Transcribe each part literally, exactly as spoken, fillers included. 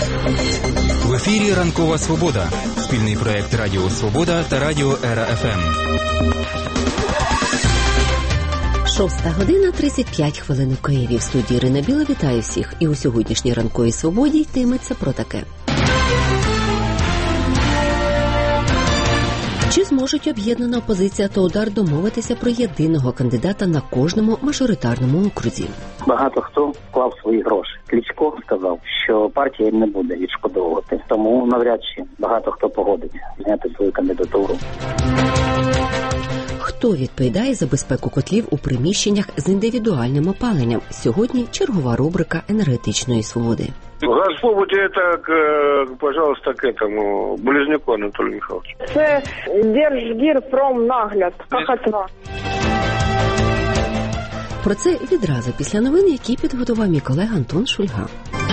В ефірі «Ранкова Свобода» – спільний проєкт Радіо Свобода та Радіо Ера Еф Ем. Шоста година, тридцять п'ять хвилин у Києві. В студії Ірина Біла вітаю всіх. І у сьогоднішній «Ранковій Свободі» йтиметься про таке. Чи зможуть об'єднана опозиція та «Удар» домовитися про єдиного кандидата на кожному мажоритарному окрузі? Багато хто вклав свої гроші. Кличко сказав, що партія не буде відшкодовувати. Тому навряд чи багато хто погодиться зняти свою кандидатуру. Хто відповідає за безпеку котлів у приміщеннях з індивідуальним опаленням? Сьогодні чергова рубрика енергетичної свободи. Газпробуд это, пожалуйста, к этому Близняку Анатолию Михайловичу. Це Держгірпромнагляд, Хохотва. Про це відразу після новин, які підготував мій колега Антон Шульга.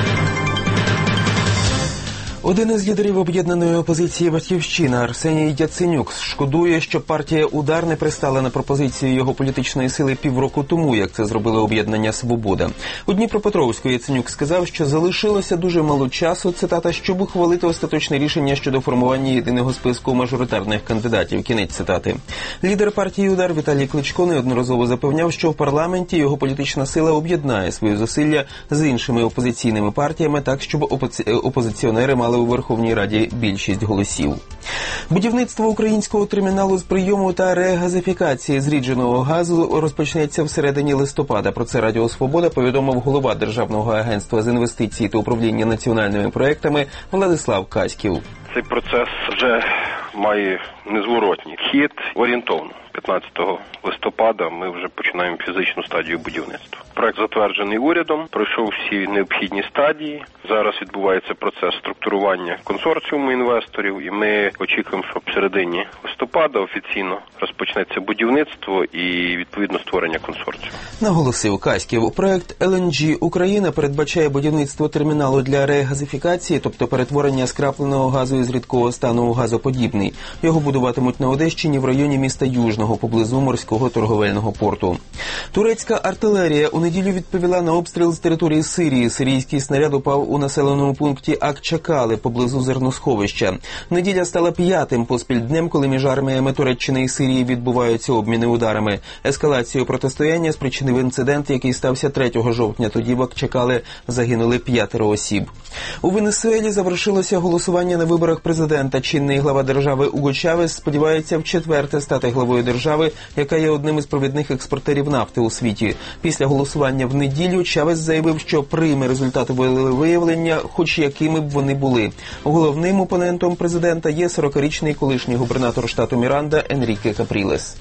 Один із лідерів об'єднаної опозиції «Батьківщина» Арсеній Яценюк шкодує, що партія «Удар» не пристала на пропозицію його політичної сили півроку тому, як це зробило об'єднання «Свобода». У Дніпропетровську Яценюк сказав, що залишилося дуже мало часу, цитата, щоб ухвалити остаточне рішення щодо формування єдиного списку мажоритарних кандидатів. Кінець цитати. Лідер партії «Удар» Віталій Кличко неодноразово запевняв, що в парламенті його політична сила об'єднає свої зусилля з іншими опозиційними партіями так, щоб опози... опозиціонери мали у Верховній Раді більшість голосів. Будівництво українського терміналу з прийому та регазифікації зрідженого газу розпочнеться в середині листопада. Про це Радіо Свобода повідомив голова Державного агентства з інвестицій та управління національними проектами Владислав Каськів. Цей процес вже має незворотній хід. Орієнтовно п'ятнадцятого листопада ми вже починаємо фізичну стадію будівництва. Проект затверджений урядом, пройшов всі необхідні стадії. Зараз відбувається процес структурування консорціуму інвесторів, і ми очікуємо, що в середині листопада офіційно розпочнеться будівництво і, відповідно, створення консорціуму. Наголосив Каськів, проект ел ен джі Україна передбачає будівництво терміналу для регазифікації, тобто перетворення скрапленого газу із рідкого стану у газоподібний. Його будуватимуть на Одещині в районі міста Южного, поблизу морського торговельного порту. Турецька артилерія у неділю відповіла на обстріл з території Сирії. Сирійський снаряд упав у населеному пункті Акчакали, поблизу зерносховища. Неділя стала п'ятим поспіль днем, коли між арміями Туреччини і Сирії відбуваються обміни ударами. Ескалацію протистояння спричинив інцидент, який стався третього жовтня. Тоді в Акчакали загинули п'ятеро осіб. У Венесуелі завершилося голосування на виборах президента. Чинний глава держави Уго Чавес сподівається вчетверте стати главою держави, яка є одним із провідних експортерів нафти у світі. Після голосування в неділю Чавес заявив, що прийме результати волевиявлення, хоч якими б вони були. Головним опонентом президента є сорокарічний колишній губернатор штату Міранда Енріке Капрілес.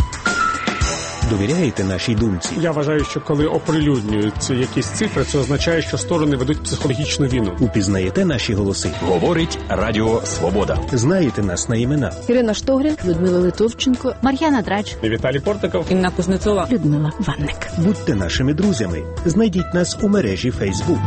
Довіряєте нашій думці? Я вважаю, що коли оприлюднюються якісь цифри, це означає, що сторони ведуть психологічну війну. Упізнаєте наші голоси? Говорить Радіо Свобода. Знаєте нас на імена? Ірина Штогрін, Людмила Литовченко, Мар'яна Драч, Віталій Портиков, Інна Кузнецова, Людмила Ванник. Будьте нашими друзями. Знайдіть нас у мережі Фейсбук.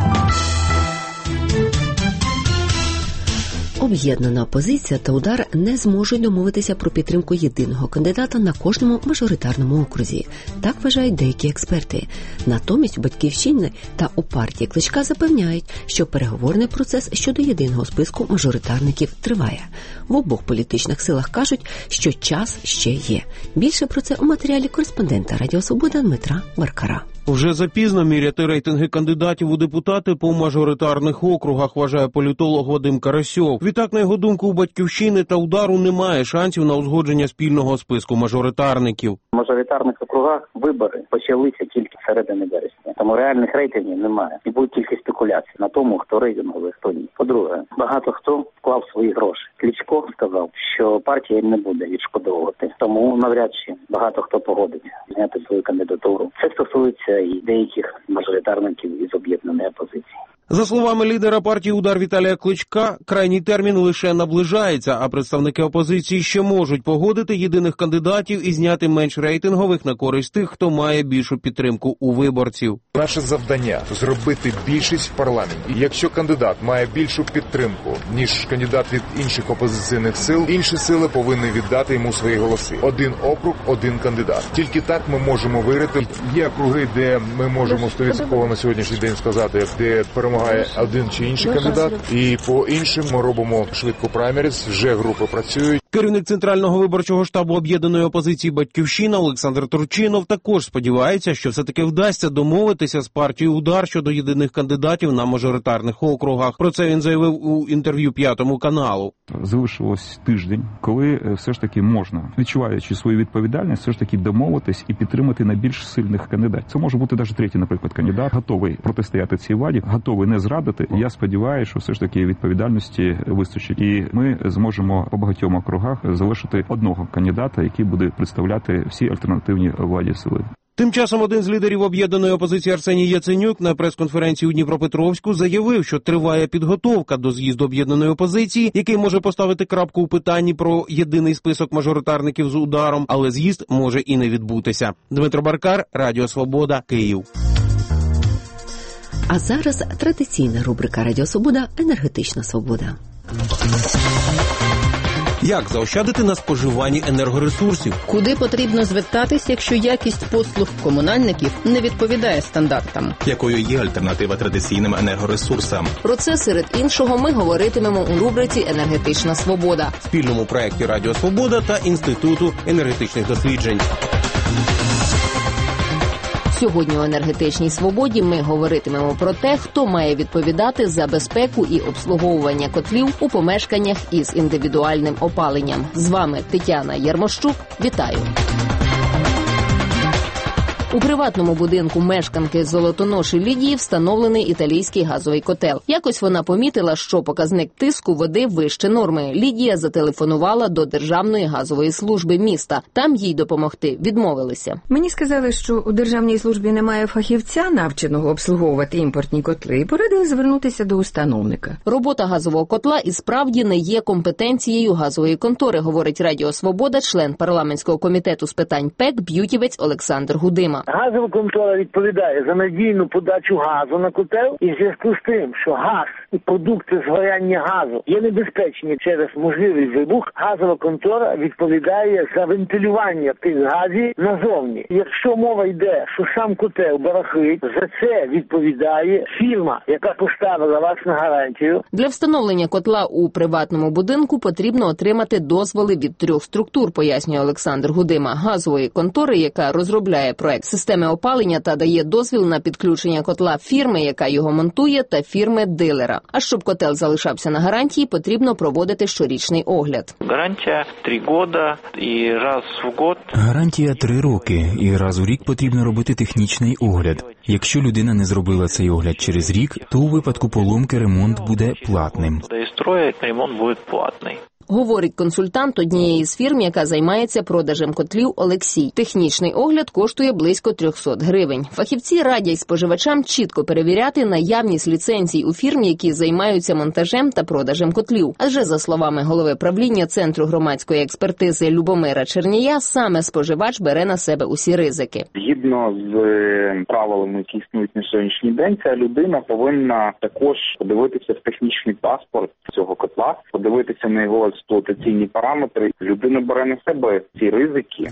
Об'єднана опозиція та «Удар» не зможуть домовитися про підтримку єдиного кандидата на кожному мажоритарному окрузі. Так вважають деякі експерти. Натомість у «Батьківщини» та у партії Кличка запевняють, що переговорний процес щодо єдиного списку мажоритарників триває. В обох політичних силах кажуть, що час ще є. Більше про це у матеріалі кореспондента Радіо Свобода Дмитра Баркара. Вже запізно міряти рейтинги кандидатів у депутати по мажоритарних округах, вважає політолог Вадим Карасьов. Відтак, на його думку, у «Батьківщини» та «Удару» немає шансів на узгодження спільного списку мажоритарників. В мажоритарних округах вибори почалися тільки в середині вересня, тому реальних рейтингів немає. І будуть тільки спекуляції на тому, хто рейтинговий, хто ні. По-друге, багато хто вклав свої гроші. Кличко сказав, що партія не буде відшкодовувати, тому навряд чи багато хто погодиться зняти свою кандидатуру. Це стосується і деяких мажоритарників із об'єднаної опозиції. За словами лідера партії «Удар» Віталія Кличка, крайній термін лише наближається, а представники опозиції ще можуть погодити єдиних кандидатів і зняти менш рейтингових на користь тих, хто має більшу підтримку у виборців. Наше завдання – зробити більшість в парламенті. Якщо кандидат має більшу підтримку, ніж кандидат від інших опозиційних сил, інші сили повинні віддати йому свої голоси. Один округ, один кандидат. Тільки так ми можемо виграти. Є округи, де ми можемо сто відсотків на сьогоднішній день сказати, де перемога перемагає один чи інший кандидат. І по іншим ми робимо швидко праймеріз, вже групи працюють. Керівник Центрального виборчого штабу об'єднаної опозиції «Батьківщина» Олександр Турчинов також сподівається, що все-таки вдасться домовитися з партією «Удар» щодо єдиних кандидатів на мажоритарних округах. Про це він заявив у інтерв'ю П'ятому каналу. Залишилось тиждень, коли все ж таки можна, відчуваючи свою відповідальність, все ж таки домовитись і підтримати найбільш сильних кандидатів. Це може бути навіть третій, наприклад, кандидат, готовий протистояти цій владі, готовий не зрадити. Я сподіваюся, що все ж таки відповідальності вистачить. І ми зможемо по багатьом округах залишити одного кандидата, який буде представляти всі альтернативні владі сили. Тим часом один з лідерів об'єднаної опозиції Арсеній Яценюк на прес-конференції у Дніпропетровську заявив, що триває підготовка до з'їзду об'єднаної опозиції, який може поставити крапку у питанні про єдиний список мажоритарників з ударом, але з'їзд може і не відбутися. Дмитро Баркар, Радіо Свобода, Київ. А зараз традиційна рубрика Радіо Свобода «Енергетична свобода». Як заощадити на споживанні енергоресурсів? Куди потрібно звертатись, якщо якість послуг комунальників не відповідає стандартам? Якою є альтернатива традиційним енергоресурсам? Про це, серед іншого, ми говоритимемо у рубриці «Енергетична свобода». В спільному проєкті Радіо Свобода та Інституту енергетичних досліджень. Сьогодні у «Енергетичній свободі» ми говоритимемо про те, хто має відповідати за безпеку і обслуговування котлів у помешканнях із індивідуальним опаленням. З вами Тетяна Ярмощук. Вітаю! У приватному будинку мешканки Золотоноші Лідії встановлений італійський газовий котел. Якось вона помітила, що показник тиску води вище норми. Лідія зателефонувала до Державної газової служби міста. Там їй допомогти відмовилися. Мені сказали, що у Державній службі немає фахівця, навченого обслуговувати імпортні котли, і порадили звернутися до установника. Робота газового котла і справді не є компетенцією газової контори, говорить Радіо Свобода, член парламентського комітету з питань ПЕК б'ютівець Олександр Гудима. Газова контора відповідає за надійну подачу газу на котел, і в зв'язку з тим, що газ і продукти згоряння газу є небезпечні через можливий вибух, газова контора відповідає за вентилювання тих газів назовні. Якщо мова йде, що сам котел барахлить, за це відповідає фірма, яка поставила вас на гарантію. Для встановлення котла у приватному будинку потрібно отримати дозволи від трьох структур, пояснює Олександр Гудима. Газової контори, яка розробляє проект системи опалення та дає дозвіл на підключення котла фірми, яка його монтує, та фірми-дилера. А щоб котел залишався на гарантії, потрібно проводити щорічний огляд. Гарантія три роки і раз в год. Гарантія три роки і раз у рік потрібно робити технічний огляд. Якщо людина не зробила цей огляд через рік, то у випадку поломки ремонт буде платним. Ремонт буде платний. Говорить консультант однієї з фірм, яка займається продажем котлів, Олексій. Технічний огляд коштує близько триста гривень. Фахівці радять споживачам чітко перевіряти наявність ліцензій у фірм, які займаються монтажем та продажем котлів. Адже, за словами голови правління Центру громадської експертизи Любомира Чернія, саме споживач бере на себе усі ризики. Згідно з правилами, які існують на сьогоднішній день, ця людина повинна також подивитися в технічний паспорт цього котла, подивитися на його експлуатаційні параметри. Людина бере на себе ці ризики.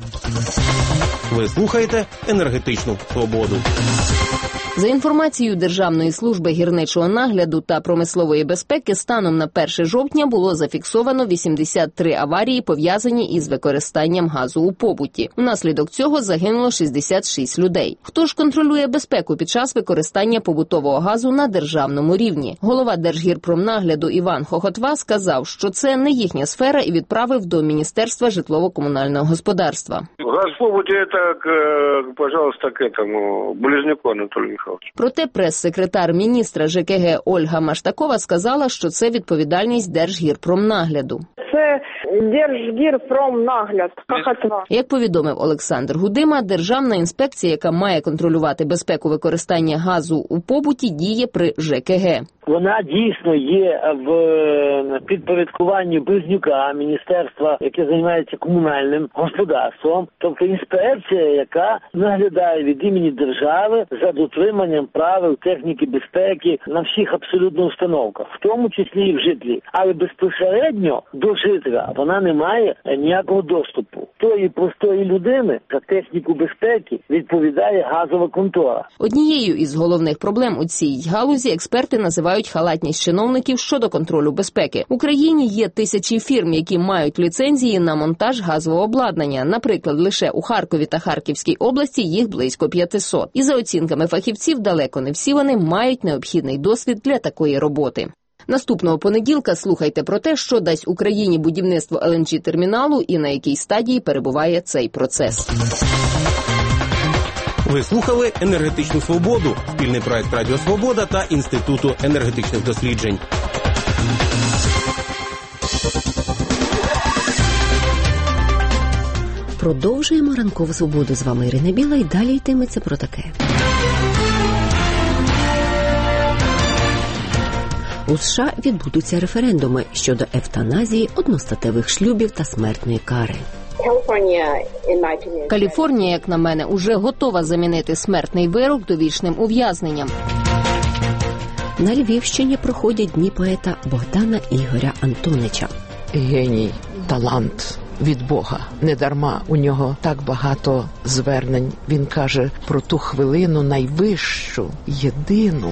Ви слухаєте «Енергетичну свободу». За інформацією Державної служби гірничого нагляду та промислової безпеки, станом на перше жовтня було зафіксовано вісімдесят три аварії, пов'язані із використанням газу у побуті. Внаслідок цього загинуло шістдесят шість людей. Хто ж контролює безпеку під час використання побутового газу на державному рівні? Голова Держгірпромнагляду Іван Хохотва сказав, що це не їхня сфера, і відправив до Міністерства житлово-комунального господарства. Газ в побуті – це, пожалуйста, к этому Близняку Анатолію Михайловичу. Проте прес-секретар міністра ЖКГ Ольга Маштакова сказала, що це відповідальність Держгірпромнагляду. Це Держгірпромнагляд. Хохотва. Як повідомив Олександр Гудима, Державна інспекція, яка має контролювати безпеку використання газу у побуті, діє при ЖКГ. Вона дійсно є в підпорядкуванні Близнюка, міністерства, яке займається комунальним господарством, тобто інспекція, яка наглядає від імені держави за дотриманням правил техніки безпеки на всіх абсолютно установках, в тому числі і в житлі. Але безпосередньо до жителя вона не має ніякого доступу. тої простої людини за техніку безпеки відповідає газова контора. Однією із головних проблем у цій галузі експерти називають халатність чиновників щодо контролю безпеки. В Україні є тисячі фірм, які мають ліцензії на монтаж газового обладнання. Наприклад, лише у Харкові та Харківській області їх близько п'ятсот. І за оцінками фахівців, далеко не всі вони мають необхідний досвід для такої роботи. Наступного понеділка слухайте про те, що дасть Україні будівництво ел ен джі-терміналу і на якій стадії перебуває цей процес. Ви слухали «Енергетичну свободу» – спільний проект Радіо Свобода та Інституту енергетичних досліджень. Продовжуємо ранкову свободу. З вами Ірина Біла і далі йтиметься про таке. У США відбудуться референдуми щодо евтаназії, одностатевих шлюбів та смертної кари. Каліфорнія, як на мене, уже готова замінити смертний вирок довічним ув'язненням. На Львівщині проходять дні поета Богдана Ігоря Антонича. Геній, талант від Бога. Недарма у нього так багато звернень. Він каже про ту хвилину найвищу, єдину.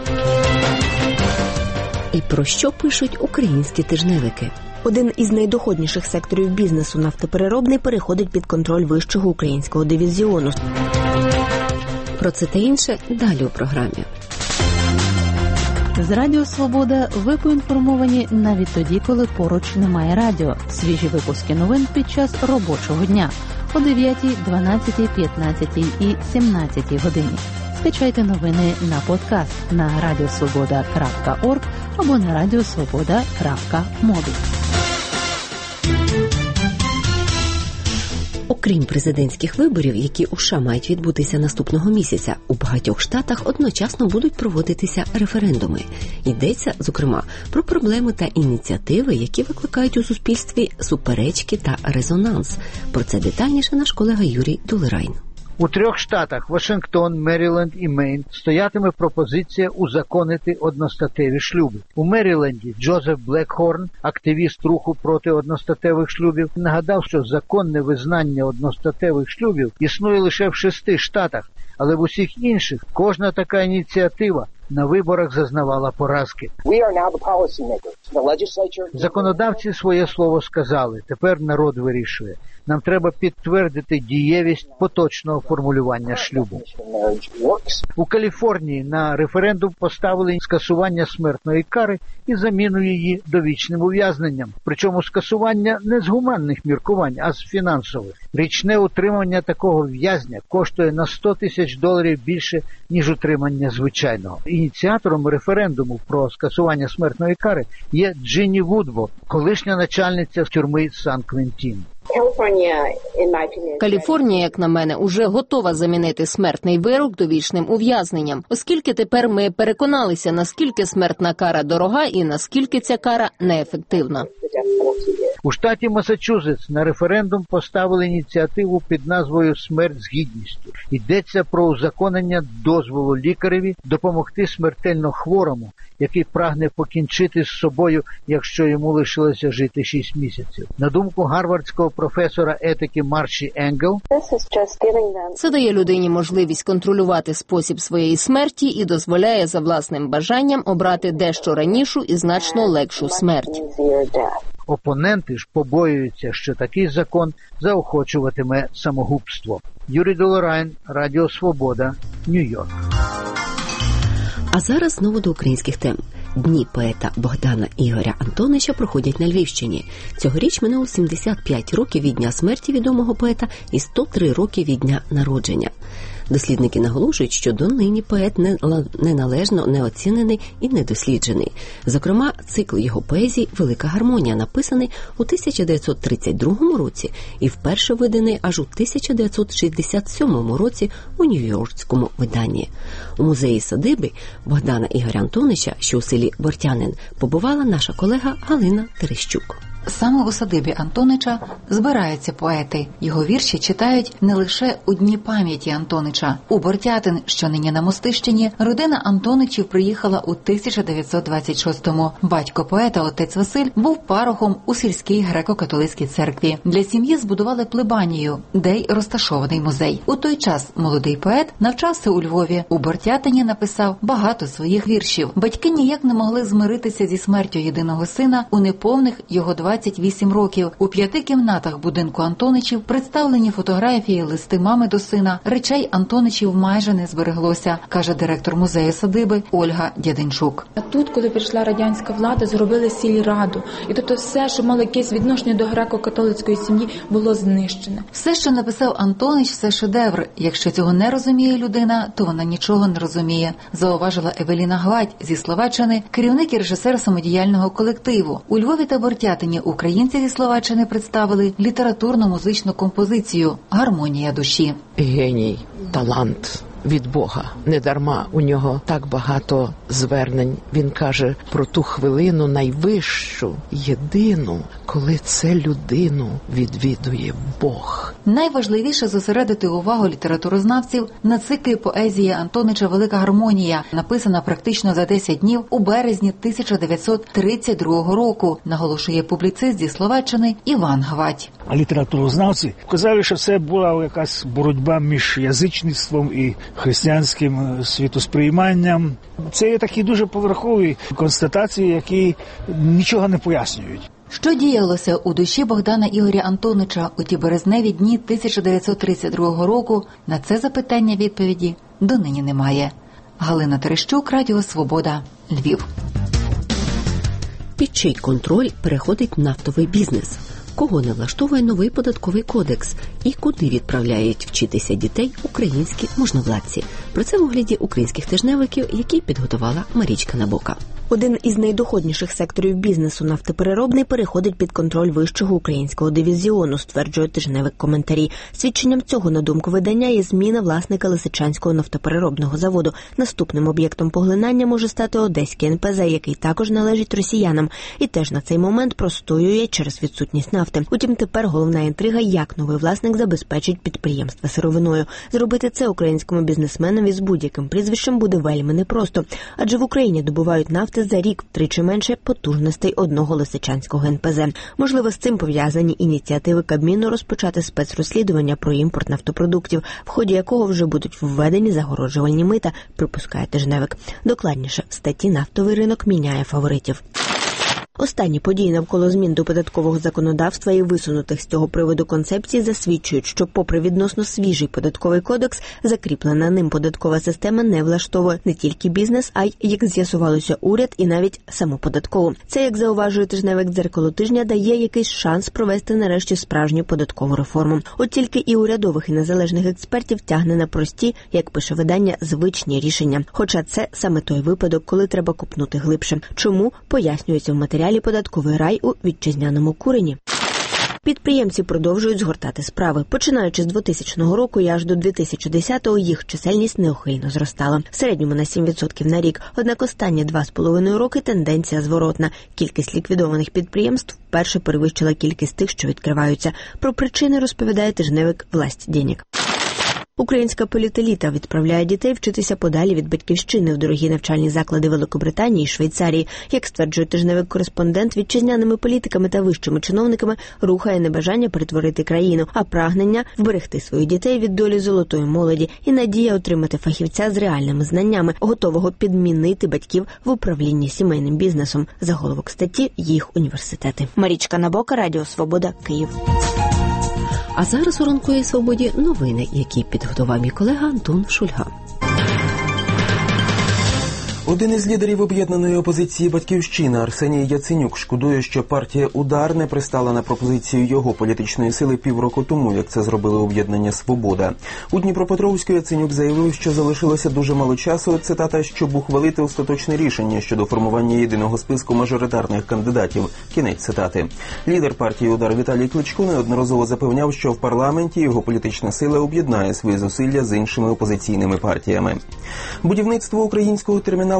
І про що пишуть українські тижневики? Один із найдоходніших секторів бізнесу, нафтопереробний, переходить під контроль вищого українського дивізіону. Про це та інше далі у програмі. З Радіо Свобода ви поінформовані навіть тоді, коли поруч немає радіо. Свіжі випуски новин під час робочого дня о дев'ятій, дванадцятій, п'ятнадцятій і сімнадцятій годині. Скачайте новини на подкаст на радіосвобода крапка орг або на радіосвобода крапка мобі. Окрім президентських виборів, які у США мають відбутися наступного місяця, у багатьох штатах одночасно будуть проводитися референдуми. Йдеться, зокрема, про проблеми та ініціативи, які викликають у суспільстві суперечки та резонанс. Про це детальніше наш колега Юрій Дулерайн. У трьох штатах – Вашингтон, Меріленд і Мейн – стоятиме пропозиція узаконити одностатеві шлюби. У Меріленді Джозеф Блекхорн, активіст руху проти одностатевих шлюбів, нагадав, що законне визнання одностатевих шлюбів існує лише в шести штатах, але в усіх інших кожна така ініціатива на виборах зазнавала поразки. Законодавці своє слово сказали, тепер народ вирішує. Нам треба підтвердити дієвість поточного формулювання шлюбу. У Каліфорнії на референдум поставили скасування смертної кари і заміну її довічним ув'язненням. Причому скасування не з гуманних міркувань, а з фінансових. Річне утримання такого в'язня коштує на сто тисяч доларів більше, ніж утримання звичайного. Ініціатором референдуму про скасування смертної кари є Джинні Вудворд, колишня начальниця тюрми Сан-Квентін. Каліфорнія, як на мене, уже готова замінити смертний вирок довічним ув'язненням, оскільки тепер ми переконалися, наскільки смертна кара дорога і наскільки ця кара неефективна. У штаті Масачусетс на референдум поставили ініціативу під назвою «Смерть з гідністю». Йдеться про узаконення дозволу лікареві допомогти смертельно хворому, який прагне покінчити з собою, якщо йому лишилося жити шість місяців. На думку гарвардського професора етики Марші Енгел, це дає людині можливість контролювати спосіб своєї смерті і дозволяє за власним бажанням обрати дещо ранішу і значно легшу смерть. Опоненти ж побоюються, що такий закон заохочуватиме самогубство. Юрій Долорайн, Радіо Свобода, Нью-Йорк. А зараз знову до українських тем. Дні поета Богдана Ігоря Антонича проходять на Львівщині. Цьогоріч минуло сімдесят п'ять років від дня смерті відомого поета і сто три роки від дня народження. Дослідники наголошують, що донині поет неналежно неоцінений і недосліджений. Зокрема, цикл його поезій «Велика гармонія» написаний у тисяча дев'ятсот тридцять другому році і вперше виданий аж у тисяча дев'ятсот шістдесят сьомому році у нью-йоркському виданні. У музеї садиби Богдана Ігоря Антонича, що у селі Бортянин, побувала наша колега Галина Терещук. Саме у садибі Антонича збираються поети. Його вірші читають не лише у дні пам'яті Антонича. У Бортятин, що нині на Мостищині, родина Антоничів приїхала у тисяча дев'ятсот двадцять шостому. Батько поета, отець Василь, був парохом у сільській греко-католицькій церкві. Для сім'ї збудували плебанію, де й розташований музей. У той час молодий поет навчався у Львові. У Бортятині написав багато своїх віршів. Батьки ніяк не могли змиритися зі смертю єдиного сина у неповних його двадцять вісім років. У п'яти кімнатах будинку Антоничів представлені фотографії, листи мами до сина. Речей Антоничів майже не збереглося, каже директор музею садиби Ольга Дяденчук. А тут, коли прийшла радянська влада, зробили сільраду. І тобто все, що мало якесь відношення до греко-католицької сім'ї, було знищене. Все, що написав Антонич, це шедевр. Якщо цього не розуміє людина, то вона нічого не розуміє, зауважила Евеліна Гладь зі Словаччини, керівник і режисер самодіяльного колективу. У Львові та Бортятині українці зі Словаччини представили літературно-музичну композицію «Гармонія душі». Геній, талант від Бога. Недарма у нього так багато звернень. Він каже про ту хвилину найвищу, єдину, коли це людину відвідує Бог. Найважливіше зосередити увагу літературознавців на циклі поезії Антонича «Велика гармонія», написана практично за десять днів у березні тисяча дев'ятсот тридцять другого року, наголошує публіцист зі Словаччини Іван Гвадь. А літературознавці вказали, що це була якась боротьба між язичництвом і християнським світосприйманням. Це є такі дуже поверхові констатації, які нічого не пояснюють. Що діялося у душі Богдана Ігоря Антонича у ті березневі дні тисяча дев'ятсот тридцять другого року, на це запитання відповіді донині немає. Галина Терещук, Радіо Свобода, Львів. Під чий контроль переходить нафтовий бізнес? Кого не влаштовує новий податковий кодекс? І куди відправляють вчитися дітей українські можновладці? Про це в огляді українських тижневиків, які підготувала Марічка Набока. Один із найдоходніших секторів бізнесу, нафтопереробний, переходить під контроль вищого українського дивізіону, стверджує тижневик «Коментарі». Свідченням цього, на думку видання, є зміна власника Лисичанського нафтопереробного заводу. Наступним об'єктом поглинання може стати Одеський ен пе зе, який також належить росіянам. І теж на цей момент простоює через відсутність нафти. Утім, тепер головна інтрига, як новий власник забезпечить підприємства сировиною. Зробити це українському бізнесменові з будь-яким прізвищем буде вельми непросто. Адже в Україні добувають нафти за рік втричі менше потужностей одного Лисичанського ен пе зе. Можливо, з цим пов'язані ініціативи Кабміну розпочати спецрозслідування про імпорт нафтопродуктів, в ході якого вже будуть введені загороджувальні мита, припускає тижневик. Докладніше, в статті «Нафтовий ринок міняє фаворитів». Останні події навколо змін до податкового законодавства і висунутих з цього приводу концепцій засвідчують, що попри відносно свіжий податковий кодекс, закріплена ним податкова система не влаштовує не тільки бізнес, а й, як з'ясувалося, уряд і навіть саму податкову. Це, як зауважує тижневик «Дзеркало тижня», дає якийсь шанс провести нарешті справжню податкову реформу. От тільки і урядових, і незалежних експертів тягне на прості, як пише видання, звичні рішення. Хоча це саме той випадок, коли треба копнути глибше. Чому? Пояснюється в матеріалі «Податковий рай у вітчизняному курені». Підприємці продовжують згортати справи. Починаючи з двотисячного року і аж до дві тисячі десятого їх чисельність неохайно зростала. В середньому на сім відсотків на рік. Однак останні два з половиною роки тенденція зворотна. Кількість ліквідованих підприємств вперше перевищила кількість тих, що відкриваються. Про причини розповідає тижневик «Власть денег». Українська політеліта відправляє дітей вчитися подалі від батьківщини в дорогі навчальні заклади Великобританії і Швейцарії. Як стверджує тижневик-кореспондент, вітчизняними політиками та вищими чиновниками рухає не бажання перетворити країну, а прагнення вберегти своїх дітей від долі золотої молоді і надія отримати фахівця з реальними знаннями, готового підмінити батьків в управлінні сімейним бізнесом. Заголовок статті «Їх університети». Марічка Набока, Радіо Свобода, Київ. А зараз у ранковій свободі новини, які підготував мій колега Антон Шульга. Один із лідерів об'єднаної опозиції «Батьківщина» Арсеній Яценюк шкодує, що партія «Удар» не пристала на пропозицію його політичної сили півроку тому, як це зробили об'єднання «Свобода». У Дніпропетровську Яценюк заявив, що залишилося дуже мало часу, цитата, щоб ухвалити остаточне рішення щодо формування єдиного списку мажоритарних кандидатів. Кінець цитати. Лідер партії «Удар» Віталій Кличко неодноразово запевняв, що в парламенті його політична сила об'єднає свої зусилля з іншими опозиційними партіями. Будівництво українського терміналу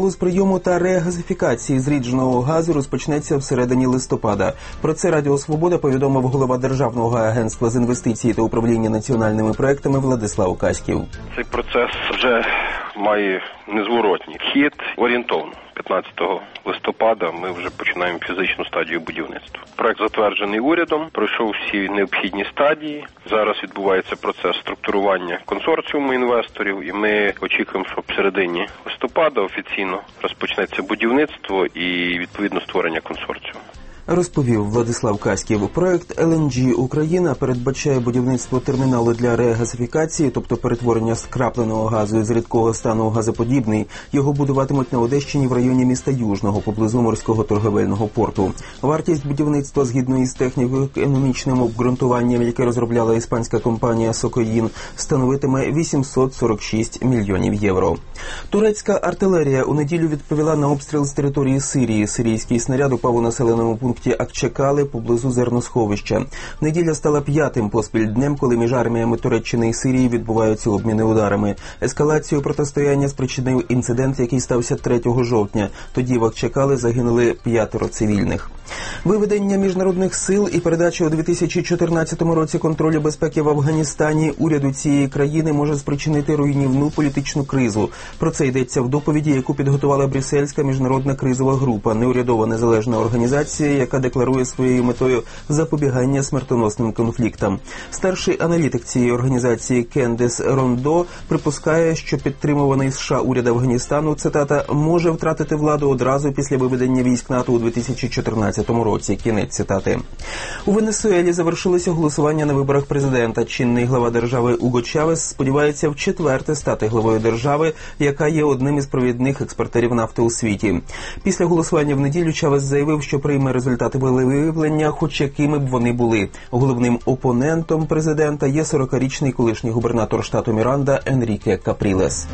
галузь прийому та регазифікації зрідженого газу розпочнеться всередині листопада. Про це Радіо Свобода повідомив голова Державного агентства з інвестицій та управління національними проектами Владислав Каськів. Цей процес вже має незворотній хід. Орієнтовно п'ятнадцятого листопада ми вже починаємо фізичну стадію будівництва. Проект затверджений урядом, пройшов всі необхідні стадії. Зараз відбувається процес структурування консорціуму інвесторів, і ми очікуємо, що в середині листопада офіційно розпочнеться будівництво і відповідно створення консорціуму. Розповів Владислав Каськів. Проект ел ен джі Україна передбачає будівництво терміналу для регазифікації, тобто перетворення скрапленого газу із рідкого стану у газоподібний. Його будуватимуть на Одещині в районі міста Южного, поблизу морського торговельного порту. Вартість будівництва, згідно із техніко-економічним обґрунтуванням, яке розробляла іспанська компанія «Сокоїн», становитиме вісімсот сорок шість мільйонів євро. Турецька артилерія у неділю відповіла на обстріл з території Сирії. Сирійський снаряд упав у населеному пункті Акчекали поблизу зерносховища. Неділя стала п'ятим поспіль днем, коли між арміями Туреччини і Сирії відбуваються обміни ударами. Ескалацію протистояння спричинив інцидент, який стався третього жовтня. Тоді в Акчекали загинули п'ятеро цивільних. Виведення міжнародних сил і передача у дві тисячі чотирнадцятому році контролю безпеки в Афганістані уряду цієї країни може спричинити руйнівну політичну кризу. Про це йдеться в доповіді, яку підготувала Брюссельська міжнародна кризова група, неурядова незалежна організація, яка декларує своєю метою запобігання смертоносним конфліктам. Старший аналітик цієї організації Кендіс Рондо припускає, що підтримуваний США уряд Афганістану, цитата, може втратити владу одразу після виведення військ НАТО у дві тисячі чотирнадцятому році. Кінець цитати. У Венесуелі завершилося голосування на виборах президента. Чинний глава держави Уго Чавес сподівається вчетверте стати главою держави, яка є одним із провідних експортерів нафти у світі. Після голосування в неділю Чавес заявив, що прийме результати волевиявлення, хоч якими б вони були. Головним опонентом президента є сорокарічний колишній губернатор штату Міранда Енріке Капрілес.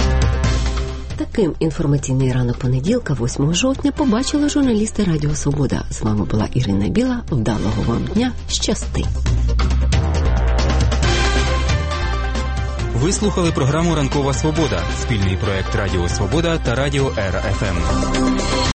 Таким інформаційний ранок понеділка, восьмого жовтня, побачили журналісти Радіо Свобода. З вами була Ірина Біла. Вдалого вам дня. Щасти! Ви слухали програму «Ранкова Свобода» – спільний проект Радіо Свобода та Радіо Ера Еф Ем.